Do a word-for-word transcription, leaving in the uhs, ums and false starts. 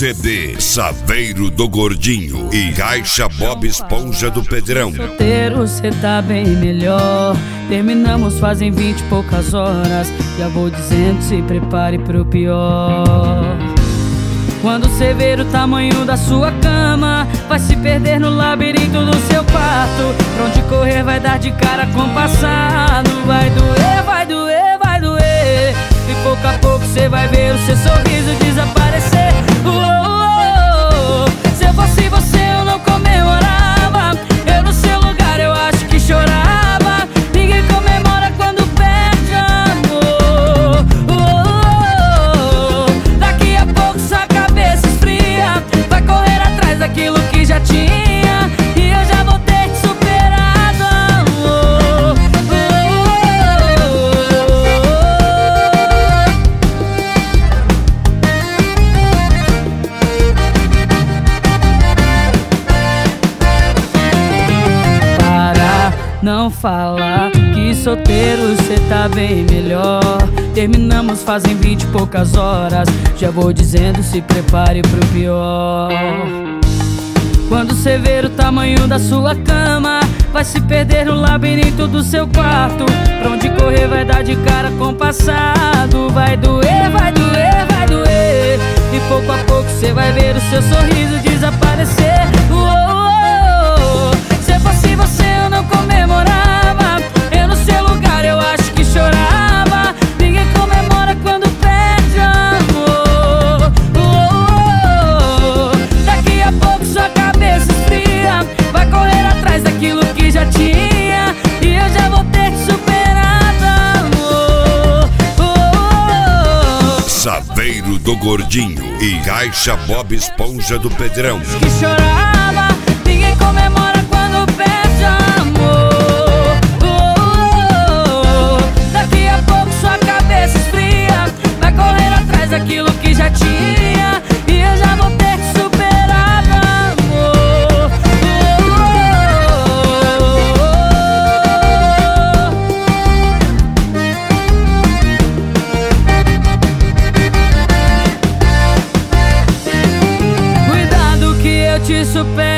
C D Saveiro do Gordinho e Caixa Bob Esponja do Pedrão. Solteiro cê tá bem melhor. Terminamos fazem vinte e poucas horas. Já vou dizendo, se prepare pro pior. Quando cê ver o tamanho da sua cama, vai se perder no labirinto do seu quarto. Pra onde correr vai dar de cara com o passado. Vai doer, vai doer, vai doer. E pouco a pouco cê vai ver o seu sorriso desaparecer. Oh, oh, oh. Se eu fosse você eu não comemorava. Eu no seu lugar eu acho que chorava. Ninguém comemora quando perde amor. Oh, oh, oh. Daqui a pouco sua cabeça esfria. Vai correr atrás daquilo que já tinha. E eu já vou ter te superado. Oh, oh, oh, oh. Para não falar que solteiro cê tá bem melhor. Terminamos fazem vinte e poucas horas. Já vou dizendo, se prepare pro pior. Quando cê ver o tamanho da sua cama, vai se perder no labirinto do seu quarto. Pra onde correr vai dar de cara com o passado. Vai doer, vai doer, vai doer. E pouco a pouco cê vai ver o seu sorriso desaparecer. Oh, oh, oh. Se fosse você eu não comemorava. Eu no seu lugar eu acho que chorava. Ninguém comemora quando perde amor. Oh, oh, oh. Daqui a pouco sua cabeça esfria. Vai correr atrás daquilo que já tinha. E eu já vou ter te superado, amor. Oh, oh, oh. Saveiro do Gordinho e Caixa Bob Esponja do Pedrão. Que chorava. Ninguém comemora quando perde amor. Oh, oh, oh. Daqui a pouco sua cabeça esfria. Vai correr atrás daquilo que já tinha. E eu já vou ter te superado, amor. Oh, oh, oh. Cuidado que eu te supero.